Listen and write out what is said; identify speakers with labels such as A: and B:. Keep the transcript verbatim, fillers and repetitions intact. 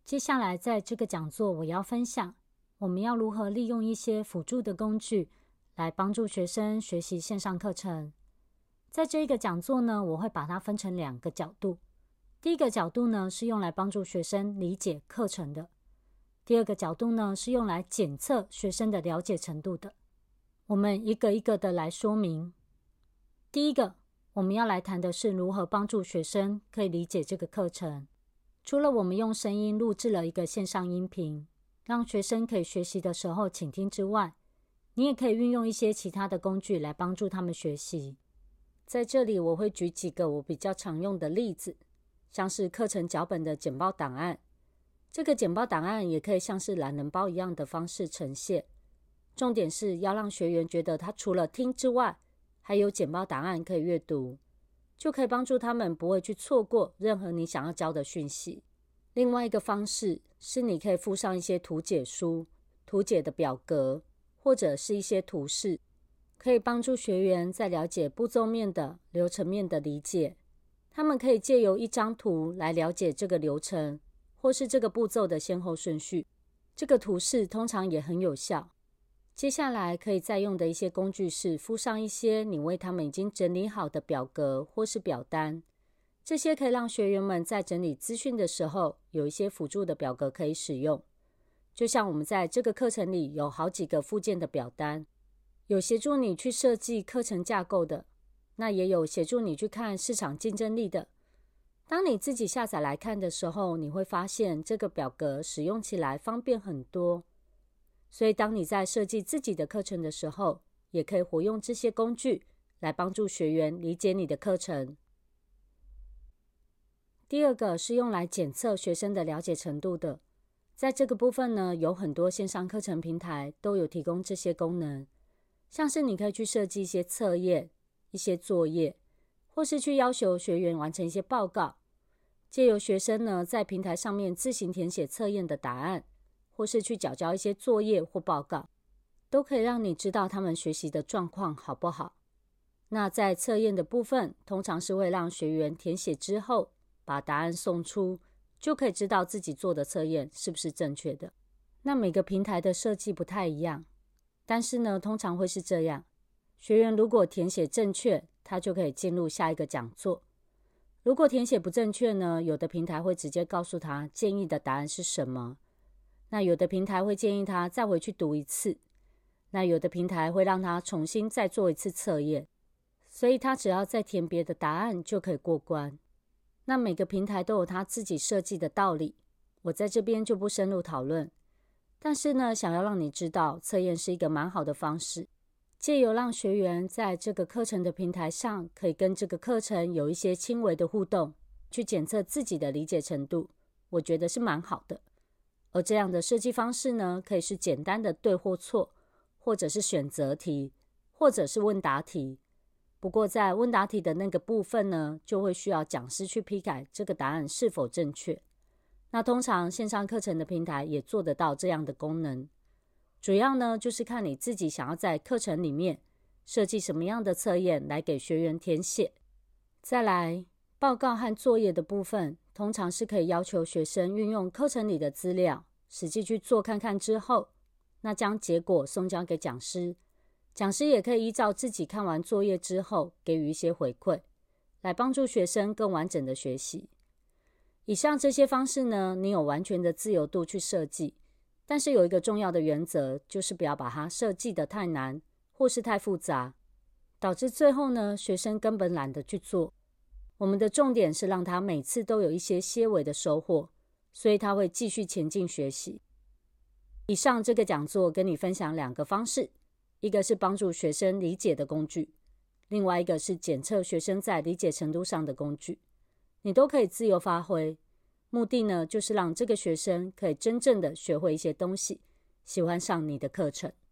A: 接下来在这个讲座我要分享我们要如何利用一些辅助的工具来帮助学生学习线上课程。在这一个讲座呢，我会把它分成两个角度。第一个角度呢是用来帮助学生理解课程的，第二个角度呢是用来检测学生的了解程度的。我们一个一个的来说明。第一个，我们要来谈的是如何帮助学生可以理解这个课程。除了我们用声音录制了一个线上音频，让学生可以学习的时候倾听之外，你也可以运用一些其他的工具来帮助他们学习。在这里我会举几个我比较常用的例子，像是课程脚本的简报档案。这个简报档案也可以像是懒人包一样的方式呈现，重点是要让学员觉得他除了听之外，还有简报档案可以阅读，就可以帮助他们不会去错过任何你想要教的讯息。另外一个方式是你可以附上一些图解书、图解的表格，或者是一些图示，可以帮助学员在了解步骤面的、流程面的理解。他们可以借由一张图来了解这个流程，或是这个步骤的先后顺序。这个图示通常也很有效。接下来可以再用的一些工具是附上一些你为他们已经整理好的表格或是表单，这些可以让学员们在整理资讯的时候有一些辅助的表格可以使用。就像我们在这个课程里有好几个附件的表单，有协助你去设计课程架构的，那也有协助你去看市场竞争力的。当你自己下载来看的时候，你会发现这个表格使用起来方便很多。所以当你在设计自己的课程的时候，也可以活用这些工具来帮助学员理解你的课程。第二个是用来检测学生的了解程度的。在这个部分呢，有很多线上课程平台都有提供这些功能，像是你可以去设计一些测验、一些作业，或是去要求学员完成一些报告，借由学生呢在平台上面自行填写测验的答案，或是去缴交一些作业或报告，都可以让你知道他们学习的状况好不好。那在测验的部分，通常是会让学员填写之后把答案送出，就可以知道自己做的测验是不是正确的。那每个平台的设计不太一样，但是呢通常会是这样，学员如果填写正确，他就可以进入下一个讲座。如果填写不正确呢，有的平台会直接告诉他建议的答案是什么，那有的平台会建议他再回去读一次，那有的平台会让他重新再做一次测验，所以他只要再填别的答案就可以过关。那每个平台都有他自己设计的道理，我在这边就不深入讨论。但是呢，想要让你知道测验是一个蛮好的方式，借由让学员在这个课程的平台上可以跟这个课程有一些轻微的互动，去检测自己的理解程度，我觉得是蛮好的。而这样的设计方式呢，可以是简单的对或错，或者是选择题，或者是问答题。不过在问答题的那个部分呢，就会需要讲师去批改这个答案是否正确。那通常线上课程的平台也做得到这样的功能。主要呢，就是看你自己想要在课程里面设计什么样的测验来给学员填写。再来，报告和作业的部分，通常是可以要求学生运用课程里的资料，实际去做看看之后，那将结果送交给讲师。讲师也可以依照自己看完作业之后，给予一些回馈，来帮助学生更完整的学习。以上这些方式呢，你有完全的自由度去设计，但是有一个重要的原则，就是不要把它设计得太难，或是太复杂，导致最后呢，学生根本懒得去做。我们的重点是让他每次都有一些些微的收获，所以他会继续前进学习。以上这个讲座跟你分享两个方式，一个是帮助学生理解的工具，另外一个是检测学生在理解程度上的工具。你都可以自由发挥，目的呢，就是让这个学生可以真正的学会一些东西，喜欢上你的课程。